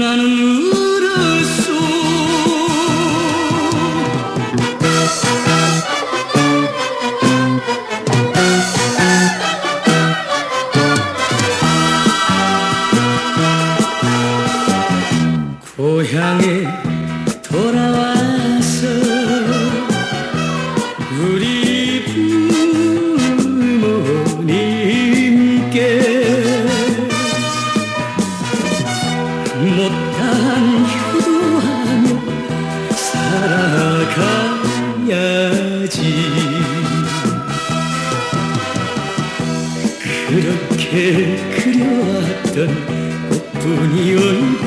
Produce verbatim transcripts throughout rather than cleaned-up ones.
나는 울었어. 고향에 돌아와서 우리 부모님께 못다한 효도하며 살아가야지. 그렇게 그려왔던 꽃분이 얼굴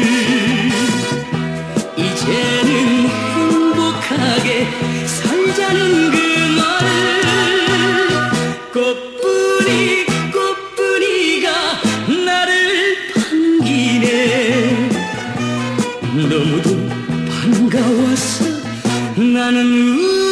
이제는 행복하게 살자는 그 말. 꽃분이 꽃분이가 나를 반기네. 너무도 반가워서 나는